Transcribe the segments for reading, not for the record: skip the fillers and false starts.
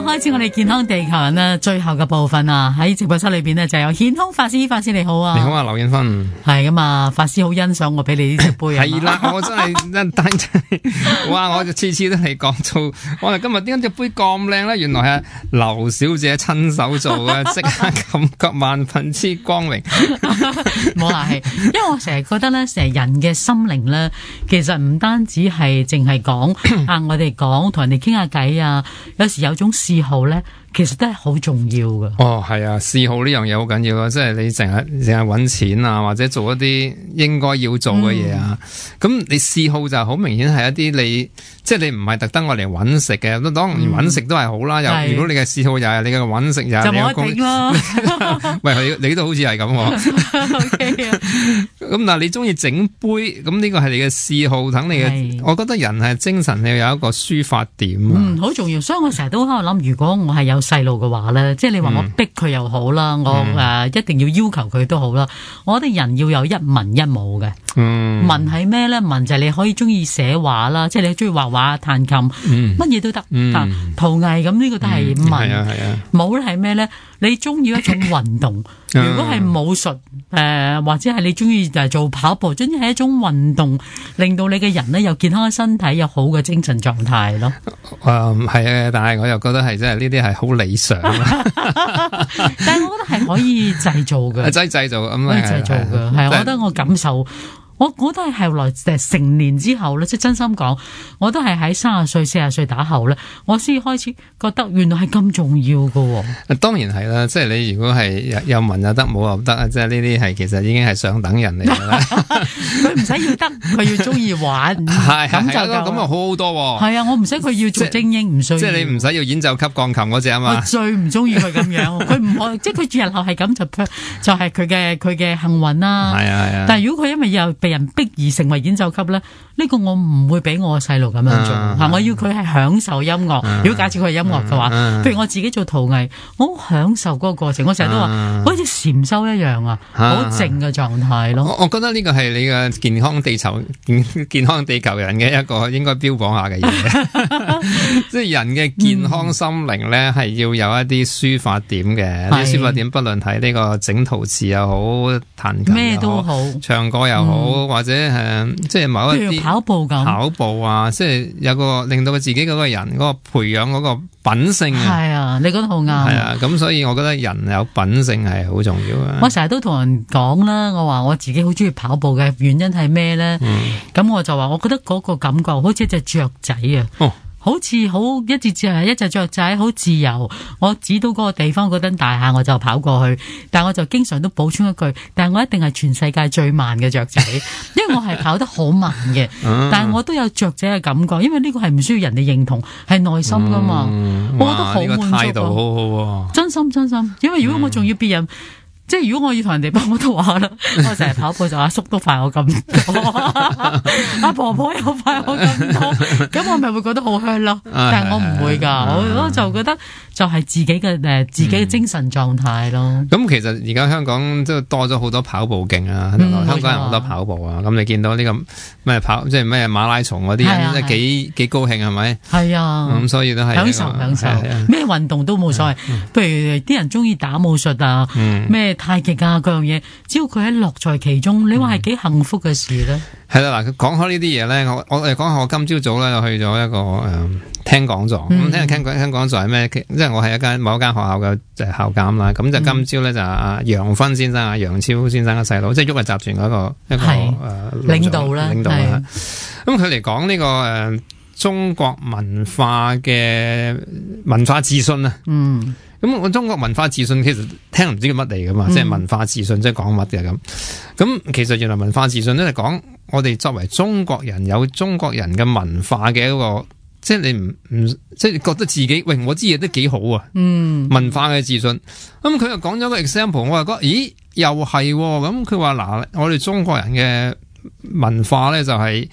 開始我哋健康地球人咧最後嘅部分啊，喺直播室裏邊呢，就有顯空法師，法師你好啊。 你好啊，劉燕芬。 係咁啊，法師好欣賞我俾你呢隻杯啊。 係啦，我真係哇！我就次次都係講粗。我哋今日點解隻杯咁靚咧？原來係劉小姐親手做嘅，即刻感覺萬分之光榮。 冇話係，因為我成日覺得咧，成日人嘅心靈咧，其實唔單止係淨係講啊，我哋講同人哋傾下偈啊，有時有種嗜好咧，其實都係好重要㗎。 哦，係啊，嗜好呢樣嘢好緊要啊！即係你淨係搵錢啊，或者做一啲應該要做嘅嘢啊。咁你嗜好就好明顯係一啲你，即係你唔係特登我嚟搵食嘅。當然搵食都係好啦。如果你嘅嗜好又係你嘅搵食，又係你嘅工，就冇得頂咯。喂，你都好似係咁。OK 啊。咁但係你中意整杯，咁呢個係你嘅嗜好，等你嘅。我覺得人係精神要有一個抒發點啊。好重要。所以我成日都喺度諗，如果我係有細路嘅話咧，即係你話我逼佢又好啦，我一定要要求佢都好啦。我覺得人要有一文一武嘅。文係咩咧？文就係你可以中意寫畫啦，即係你中意畫畫、彈琴，乜嘢都得。陶藝咁呢個都係文。係啊係啊。武咧係咩咧？你中意一種運動，如果係武術或者係你中意就係做跑步，總之係一種運動，令到你嘅人咧有健康嘅身體，有好嘅精神狀態咯。係啊，但係我又覺得係真係呢啲係好理想。 但係我覺得係可以製造嘅， 製造咁可以製造嘅，係我覺得我感受。我都係後來成年之後咧，即係真心講，我都係喺30歲、40歲打後咧，我先開始覺得原來係咁重要㗎。 當然係啦，即係你如果係有文又得，冇又得，即係呢啲係其實已經係上等人嚟㗎啦。 佢唔使要得，佢要中意玩，咁就咁啊，好好多。係啊，我唔使佢要做精英，唔需要。即係你唔使要演奏級鋼琴嗰隻啊嘛。我最唔中意佢咁樣，佢唔可，即係佢日後係咁就係佢嘅幸運啦。係啊係啊。但係如果佢因為又被人逼而成為演奏級咧，呢個我唔會俾我細路咁樣做。我要佢係享受音樂。如果假設佢係音樂嘅話，譬如我自己做陶藝，我好享受嗰個過程。我成日都話，好似禪修一樣啊，好靜嘅狀態咯。我覺得呢個係你嘅健康地球人嘅一個應該標榜下嘅嘢。即係人嘅健康心靈咧，係要有一啲抒發點嘅。啲抒發點不論睇呢個整陶瓷又好，彈琴咩都好，唱歌又好，或者即係某一啲跑步啊，即係有個令到佢自己嗰個人嗰個培養嗰個品性啊。係啊，你覺得好啱。係啊，咁所以我覺得人有品性係好重要啊。我成日都同人講啦，我話我自己好中意跑步嘅原因係咩咧？咁我就話，我覺得嗰個感覺好似一隻雀仔啊。好似好一隻雀仔，好自由。我指到嗰個地方嗰棟大廈，我就跑過去。但我就經常都補充一句，但係我一定係全世界最慢嘅雀仔，因為我係跑得好慢嘅。但係我都有雀仔嘅感覺，因為呢個係唔需要人哋認同，係內心噶嘛。我覺得好滿足。呢個態度好好。真心，因為如果我仲要別人。即係如果我要同人哋幫我都話啦，我成日跑步就阿叔都快我咁多，阿婆婆又快我咁多，咁我咪會覺得好香咯。但係我唔會噶，我就覺得就係自己嘅自己嘅精神狀態咯。咁其實而家香港都多咗好多跑步徑啊，香港人好多跑步啊。咁你見到呢個咩跑，即係咩馬拉松嗰啲人，幾高興係咪？係啊，咁所以都係享受咩運動都冇所謂。譬如啲人中意打武術啊，咩太極啊，各樣嘢，只要佢喺樂在其中，你話係幾幸福嘅事咧？係啦，嗱，講開呢啲嘢咧，我哋講下我今朝早咧就去咗一個聽講座。咁聽講座係咩？即係我係某一間學校嘅校監啦。咁就今朝咧就阿楊芬先生、阿楊超先生嘅細佬，即係旭日集團嗰一個領導啦。咁佢嚟講呢個中國文化嘅文化自信啊。咁我中國文化自信其實聽唔知叫乜嚟噶嘛，即係文化自信即係講乜嘅咁。咁其實原來文化自信咧係講我哋作為中國人有中國人嘅文化嘅一個，即係你唔即係覺得自己喂我知嘢都幾好啊。文化嘅自信。咁佢又講咗個 example， 我話覺得咦又係咁。佢話嗱，我哋中國人嘅文化咧就係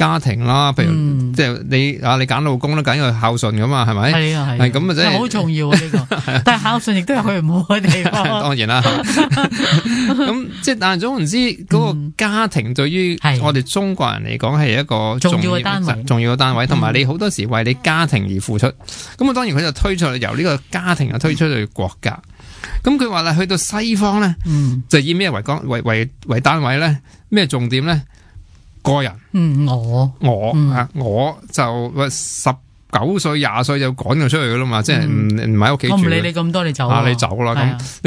家庭啦，譬如即係你揀老公都緊要孝順噶嘛，係咪？ 係啊係咁啊，即係好重要啊呢個。但係孝順亦都有佢唔好嘅地方。 當然啦，咁即係但係總言之，嗰個家庭對於我哋中國人嚟講係一個重要嘅單位，同埋你好多時為你家庭而付出。咁啊，當然佢就推出由呢個家庭啊推出去國家。咁佢話啦，去到西方咧，就以咩為單位咧？咩重點咧？個人，我就19歲、20歲就趕咗出去噶啦嘛，即係唔喺屋企住。我唔理你咁多，你走你走啦。咁你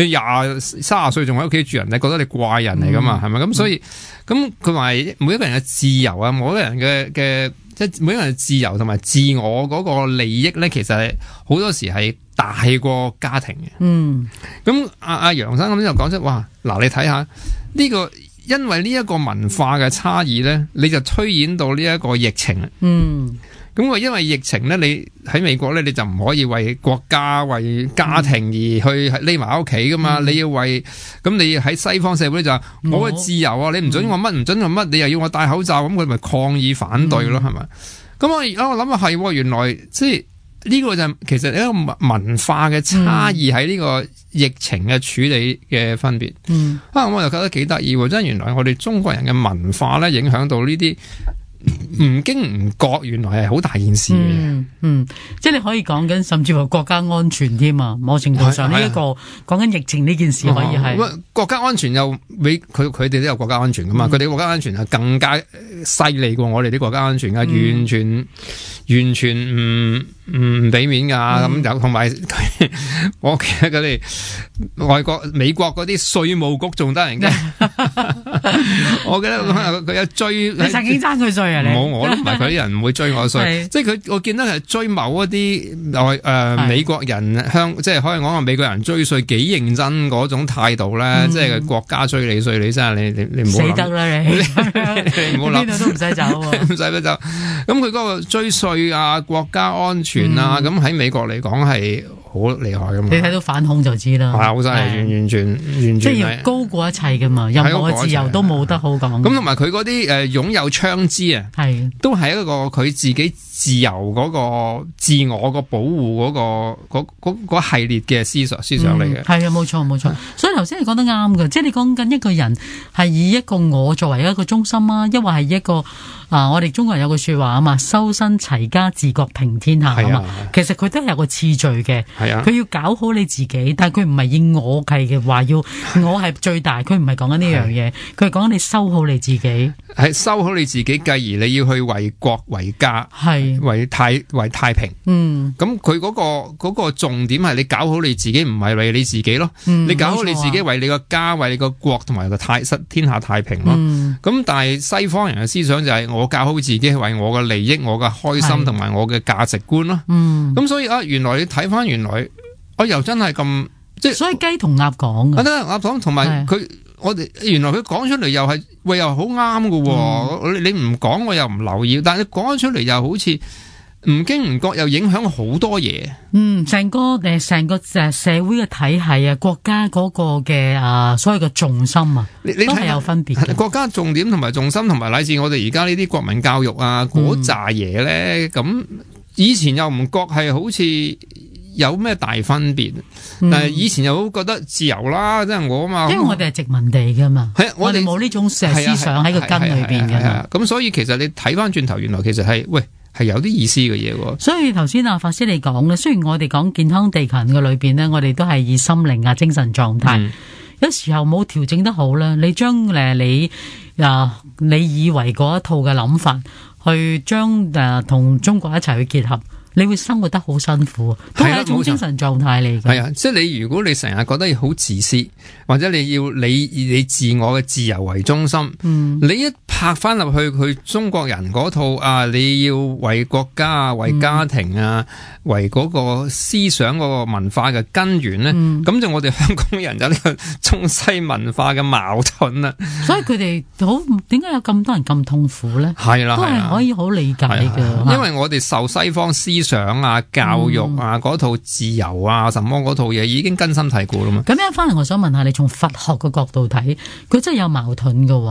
30歲仲喺屋企住人，你覺得你怪人嚟噶嘛？係咪？咁所以咁佢話每一個人嘅自由啊，每一個人嘅即係每一個人嘅自由同埋自我嗰個利益咧，其實係好多時係大過家庭嘅。咁阿楊生咁就講出，哇！嗱，你睇下呢個。因為呢一個文化嘅差異咧，你就推演到呢一個疫情。咁因為疫情咧，你喺美國咧，你就唔可以為國家、為家庭而去匿埋喺屋企噶嘛。你要你喺西方社會就我嘅自由啊，你唔准我乜唔准我乜，你又要我戴口罩，咁佢咪抗議反對咯，係咪？咁我諗啊係，原來即係呢個就其實一個文化嘅差異喺呢個疫情嘅處理嘅分別。我就覺得幾得意喎！真係原來我哋中國人嘅文化咧，影響到呢啲唔經唔覺，原來係好大件事嘅。 即係你可以講緊，甚至乎國家安全添啊！某程度上呢一個講緊疫情呢件事，可以係國家安全又佢哋都有國家安全噶嘛？佢哋國家安全係更加犀利過我哋啲國家安全噶，完全唔俾面噶。咁就同埋我記得佢哋美國嗰啲稅務局仲得人驚。我記得佢有追你曾經爭佢稅啊！ 冇，我都唔係佢啲人唔會追我稅，即係我見到係追某一啲美國人即係可以講話美國人追稅幾認真嗰種態度咧，即係國家追你稅，你真係你唔好死得啦你唔好諗，邊度都唔使走， 唔使走。咁佢嗰個追稅啊，國家安全啊，咁喺美國嚟講係好厲害噶嘛。 你睇到反恐就知啦， 係好犀利，完全即係要高過一切噶嘛，任何嘅自由都冇得好講。 咁同埋佢嗰啲擁有槍支啊，都係一個佢自己自由嗰個自我個保護嗰系列嘅思想嚟嘅。係啊，冇錯冇錯。所以頭先你講得啱嘅，即係你講緊一個人係以一個我作為一個中心啊，抑或係一個我哋中國人有句說話啊嘛，修身齊家治國平天下啊嘛。其實佢都係有個次序嘅。佢要搞好你自己，但係佢唔係以我計嘅話，要我係最大。佢唔係講緊呢樣嘢，佢係講緊你修好你自己。係修好你自己，繼而你要去為國為家，為太平。咁佢嗰個重點係你搞好你自己，唔係為你自己咯。你搞好你自己，為你個家，為你個國同埋個天下太平咯。咁但係西方人嘅思想就係我搞好自己，為我嘅利益、我嘅開心同埋我嘅價值觀咯。咁所以原來你睇翻原來我又真係咁即係，所以雞同鴨講嘅，鴨講同埋佢。我哋原來佢講出嚟又係又好啱㗎，你唔講我又唔留意，但係你講咗出嚟又好似唔經唔覺又影響好多嘢。成個社會嘅體系啊，國家嗰個嘅所謂嘅重心啊，都係有分別嘅。國家重點同埋重心同埋乃至我哋而家呢啲國民教育啊嗰扎嘢咧，咁以前又唔覺係好似有咩大分別？但係以前又覺得自由啦，即係我啊嘛。因為我哋係殖民地噶嘛，我哋冇呢種思想喺個根裏邊嘅。咁所以其實你睇翻轉頭，原來其實係有啲意思嘅嘢喎。所以頭先法師你講咧，雖然我哋講健康地球嘅裏邊呢，我哋都係以心靈啊、精神狀態，有時候冇調整得好啦，你將你以為嗰一套嘅諗法，去將同中國一齊去結合。你會生活得好辛苦，都係一種精神狀態嚟嘅。係啊，即係如果你成日覺得好自私，或者你要你自我嘅自由為中心，你一拍翻入去中國人嗰套你要為國家啊、為家庭啊、為嗰個思想嗰個文化嘅根源咧，咁就我哋香港人有呢個中西文化嘅矛盾啦。所以佢哋點解有咁多人咁痛苦咧？係啦，都係可以好理解嘅。因為我哋受西方思想啊、教育啊嗰套自由啊、什麼嗰套嘢已經根深蒂固啦嘛。咁一翻嚟，我想問下你，從佛學嘅角度睇，佢真係有矛盾㗎喎。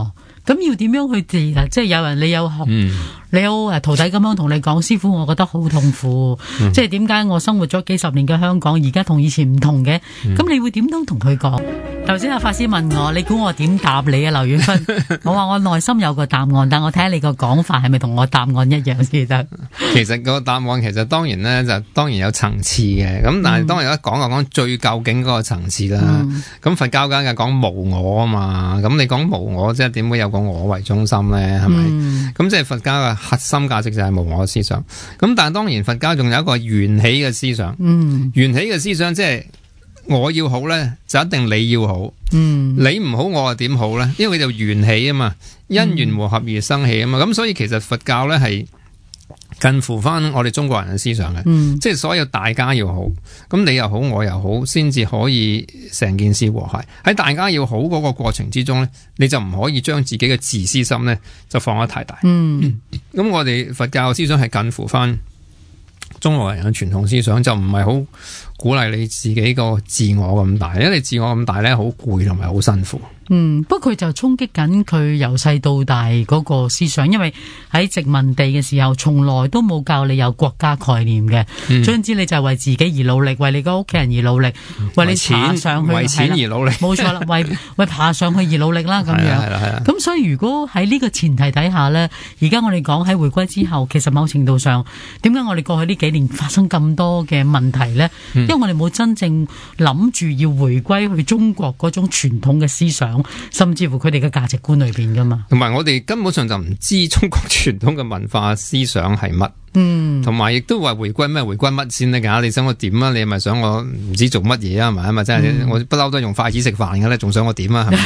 咁要點樣去治啊？即係有人你有學，你有徒弟咁樣同你講，師傅，我覺得好痛苦。即係點解我生活咗幾十年嘅香港，而家同以前唔同嘅？咁你會點樣同佢講？頭先阿法師問我，你估我點答你啊？劉遠芬，我話我內心有個答案，但我睇下你個講法係咪同我答案一樣先得。 其實個答案其實當然咧就當然有層次嘅，咁但係當然一講最究竟嗰個層次啦。咁佛教梗係講無我啊嘛，咁你講無我即係點會有個我為中心咧？係咪？咁即係佛教嘅核心價值就係無我思想。咁但係當然佛教仲有一個緣起嘅思想。緣起嘅思想即係我要好咧，就一定你要好。你唔好，我又點好咧？因為佢就緣起啊嘛，因緣和合而生起啊嘛。咁所以其實佛教咧係近乎翻我哋中國人嘅思想嘅，即係所有大家要好，咁你又好我又好，先至可以成件事和諧。喺大家要好嗰個過程之中咧，你就唔可以將自己嘅自私心咧就放得太大。咁我哋佛教嘅思想係近乎翻中國人嘅傳統思想，就唔係好鼓勵你自己個自我咁大，因為你自我咁大咧，好攰同埋好辛苦。 不過佢就衝擊緊佢由細到大嗰個思想，因為喺殖民地嘅時候，從來都冇教你有國家概念嘅。總之你就係為自己而努力，為你個屋企人而努力，為你爬上去， 為錢而努力， 冇錯啦，為爬上去而努力啦，咁樣。咁所以如果喺呢個前提底下呢，而家我哋講喺回歸之後，其實某程度上，點解我哋過去呢幾年發生咁多嘅問題呢？因為我哋冇真正諗住要回歸去中國嗰種傳統嘅思想，甚至乎佢哋嘅價值觀裏邊噶嘛， 同埋我哋根本上就唔知中國傳統嘅文化思想係乜，同埋亦都話回歸咩回歸乜先得噶？你想我點啊？你係咪想我唔知做乜嘢啊？係咪？真係我不嬲都用筷子食飯嘅咧，仲想我點啊？係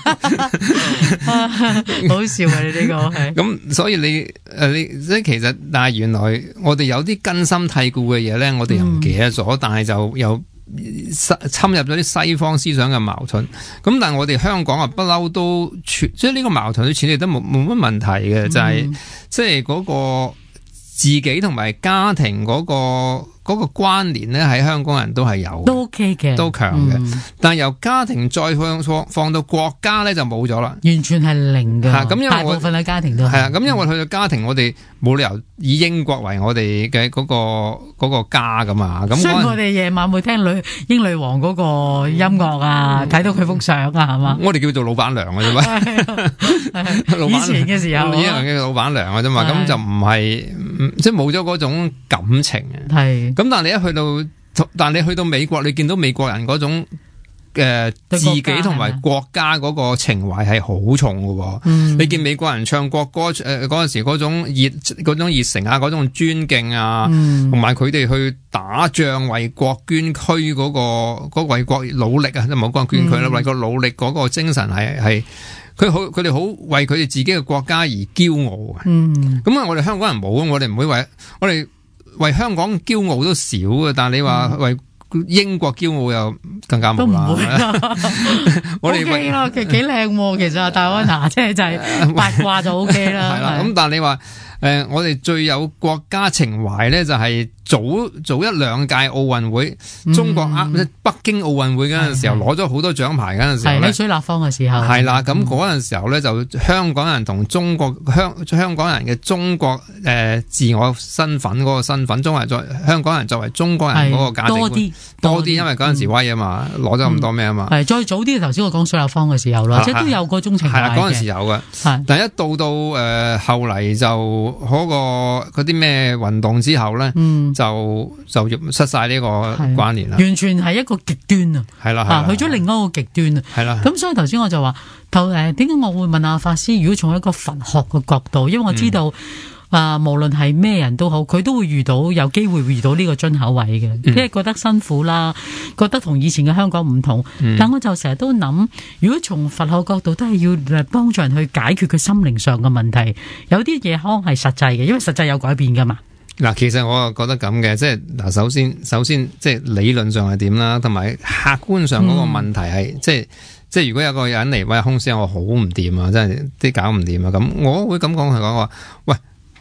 咪？ 好笑啊！你呢個係咁，所以你即係其實，但係原來我哋有啲根深蒂固嘅嘢咧，我哋又唔記得咗，但係就有侵入咗啲西方思想嘅矛盾，咁但係我哋香港啊不嬲都即係呢個矛盾都處理得冇乜問題嘅，就係即係嗰個自己同埋家庭嗰個關聯咧，喺香港人都係有， 都 OK 嘅， 都強嘅。但係由家庭再放到國家咧，就冇咗啦， 完全係零嘅。 咁因為大部分嘅家庭都係啊，咁因為我去到家庭，我哋冇理由以英國為我哋嘅嗰個家噶嘛。咁所以我哋夜晚會聽英女王嗰個音樂啊，睇到佢幅相啊，係嘛？ 我哋叫做老闆娘嘅啫嘛。 以前嘅時候， 以前嘅老闆娘嘅啫嘛，咁就唔係即係冇咗嗰種感情嘅。係。咁但係你去到美國，你見到美國人嗰種自己同埋國家嗰個情懷係好重嘅。你見美國人唱國歌嗰陣時嗰種熱誠啊，嗰種尊敬啊，同埋佢哋去打仗為國捐軀嗰個為國努力啊，即係冇講捐軀啦，為國努力嗰個精神係佢哋好為佢哋自己嘅國家而驕傲嘅。咁我哋香港人冇，我哋唔會為香港驕傲都少嘅，但係你話為英國驕傲又更加冇啦。我哋 OK 啦，幾靚其實戴安娜即係就係八卦就 OK 啦。 係啦，咁但係你話我哋最有國家情懷咧，就係早一兩屆奧運會，中國北京奧運會嗰陣時候攞咗好多獎牌嗰陣時候咧， 喺水立方嘅時候係啦，咁嗰陣時候咧就香港人同中國香港人嘅中國自我身份嗰個身份，香港人作為中國人嗰個價值觀多啲，因為嗰陣時威啊嘛，攞咗咁多咩啊嘛。 係再早啲，頭先我講水立方嘅時候啦，即係都有嗰種情懷嘅。係啦， 嗰陣時有嘅。係，但係一到後嚟就嗰啲咩運動之後咧，就失晒呢個關聯啦， 完全係一個極端啊！ 係啦， 去咗另一個極端啊！ 係啦， 咁所以頭先我就話，點解我會問阿法師？如果從一個佛學嘅角度，因為我知道無論係咩人都好，佢都會有機會遇到呢個樽口位嘅，即係覺得辛苦啦，覺得同以前嘅香港唔同。但我就成日都諗，如果從佛學角度，都係要幫助人去解決佢心靈上嘅問題。有啲嘢可能係實際嘅，因為實際有改變噶嘛。 嗱，其實我覺得咁嘅，即係嗱，首先即係理論上係點啦，同埋客觀上嗰個問題係，即係如果有個人嚟喂，空師我好唔掂啊，真係啲搞唔掂啊，咁我會咁講佢講話，喂，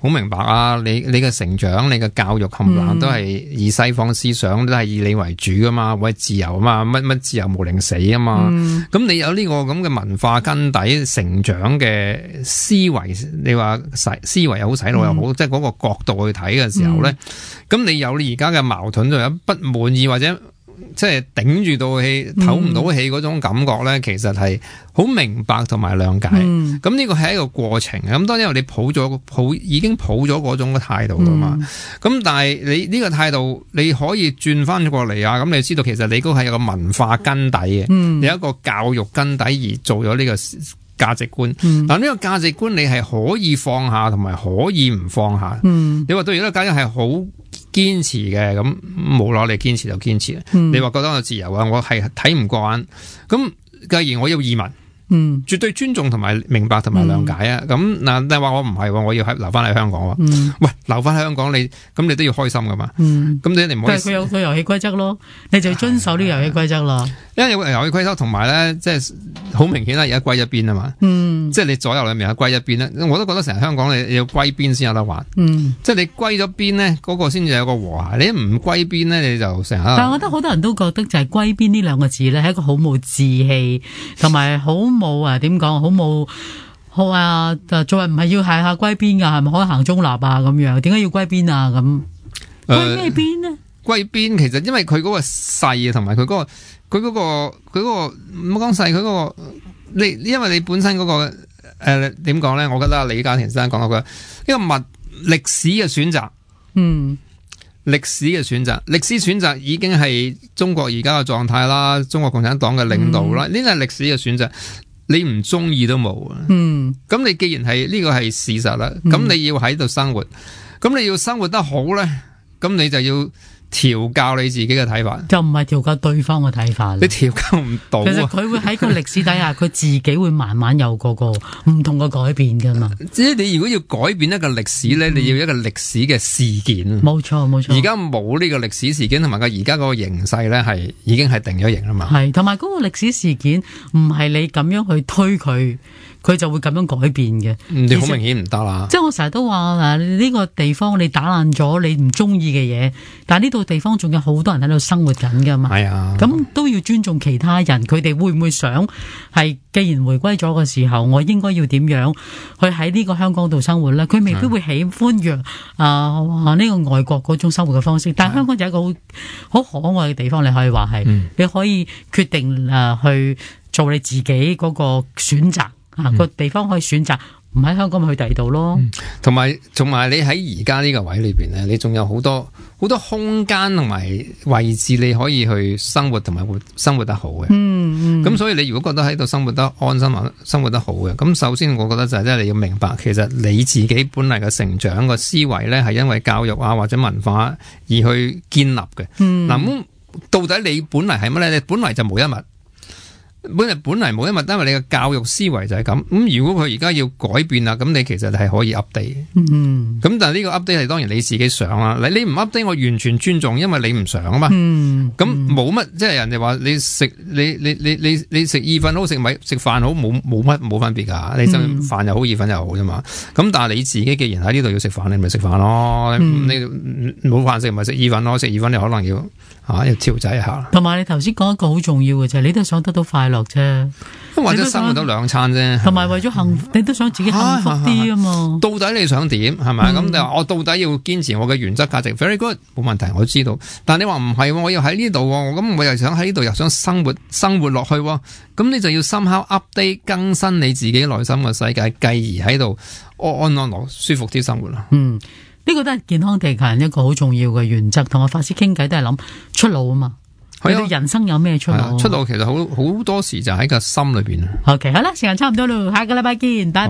好明白啊！你嘅成長、你嘅教育冚唪唥都係以西方思想，都係以你為主噶嘛，為自由啊嘛，乜自由無寧死啊嘛。咁你有呢個咁嘅文化根底、成長嘅思維，你話思維又好，洗腦又好，即係嗰個角度去睇嘅時候咧，咁你有你而家嘅矛盾，就有不滿意或者即係頂住到氣、唞唔到氣嗰種感覺咧，其實係好明白同埋諒解。咁呢個係一個過程。咁當然你已經抱咗嗰種嘅態度啦嘛。咁但係你呢個態度，你可以轉翻過嚟啊。咁你知道其實你都係有個文化根底嘅，有一個教育根底而做咗呢個價值觀。嗱，呢個價值觀你係可以放下同埋可以唔放下。你話對而家家係好堅持嘅，咁冇攞你堅持就堅持。你話覺得我自由啊，我係睇唔慣。咁既然我要移民，絕對尊重同埋明白同埋諒解啊。咁嗱，你話我唔係，我要留翻喺香港。喂，留翻喺香港，你都要開心噶嘛。咁你唔可以。 佢有個遊戲規則咯，你就要遵守呢個遊戲規則啦。 因為有個遊戲規則，同埋咧，即係好明顯啦，而家歸一邊啊嘛。即係你左右兩邊有歸一邊咧，我都覺得成日香港你要歸邊先有得玩。即係你歸咗邊咧，嗰個先至有個和諧。你唔歸邊咧，你就成日。 但係我覺得好多人都覺得就係歸邊呢兩個字咧，係一個好冇志氣，同埋好冇啊點講，好冇好啊！做人唔係要係下歸邊噶，係咪可以行中立啊咁樣？點解要歸邊啊咁？歸咩邊呢？ 歸邊其實因為佢嗰個勢啊，同埋佢嗰個唔好講勢，佢嗰個因為你本身嗰個點講咧？我覺得李家田先生講嗰句呢個歷史嘅選擇，歷史嘅選擇，歷史選擇已經係中國而家嘅狀態啦，中國共產黨嘅領導啦，呢個係歷史嘅選擇，你唔中意都冇啊。咁你既然係呢個係事實啦，咁你要喺度生活，咁你要生活得好咧，咁你就要調教你自己嘅睇法， 就唔係調教對方嘅睇法。 你調教唔到啊！ 其實佢會喺個歷史底下，佢自己會慢慢有個唔同嘅改變噶嘛。 即係你如果要改變一個歷史咧，你要一個歷史嘅事件。 冇錯冇錯。 而家冇呢個歷史事件，同埋而家嗰個形勢咧，係已經係定咗型啦嘛。 係，同埋嗰個歷史事件唔係你咁樣去推佢就會咁樣改變嘅。 你好明顯唔得啦。 即係我成日都話呢個地方你打爛咗你唔中意嘅嘢，但係呢度地方仲有好多人喺度生活緊噶嘛。係啊，咁都要尊重其他人，佢哋會唔會想係既然回歸咗嘅時候，我應該要點樣去喺呢個香港度生活咧？佢未必會喜歡呢個外國嗰種生活嘅方式，但係香港就係一個好可愛嘅地方，你可以話係，你可以決定去做你自己嗰個選擇。個地方可以選擇唔喺香港，去第二度咯。 同埋你喺而家呢個位裏邊咧，你仲有好多空間同埋位置，你可以去生活同埋生活得好嘅。咁所以你如果覺得喺度生活得安心啊，生活得好嘅，咁首先我覺得就係即係你要明白，其實你自己本嚟嘅成長個思維咧，係因為教育啊或者文化而去建立嘅。咁到底你本嚟係乜咧？你本嚟就無一物。本嚟冇一物，因為你嘅教育思維就係咁。咁如果佢而家要改變啦，咁你其實係可以 update。咁但係呢個 update 係當然你自己想啦。你唔 update，我完全尊重，因為你唔想啊嘛。咁冇乜，即係人哋話你食意粉好，食飯好，冇分別噶。你真飯又好，意粉又好啫嘛。咁但係你自己既然喺呢度要食飯，你咪食飯咯。你冇飯食咪食意粉咯。食意粉你可能要調劑一下。同埋你頭先講一個好重要嘅就係，你都想得到快樂啫， 或者生活到兩餐啫。 同埋為咗幸福，你都想自己幸福啲啊嘛。 到底你想點係咪？咁你話我到底要堅持我嘅原則價值 ，very good， 冇問題，我知道。但你話唔係，我要喺呢度，咁我又想喺呢度，又想生活落去，咁你就要深刻 update 更新你自己內心嘅世界，繼而喺度安安樂舒服啲生活啦。 呢個都係健康地球人一個好重要嘅原則。同我法師傾偈都係諗出路啊嘛。你對人生有咩出路？ 出路其實好多時就喺個心裏邊。 OK， 好啦，時間差唔多咯，下個禮拜見，拜拜。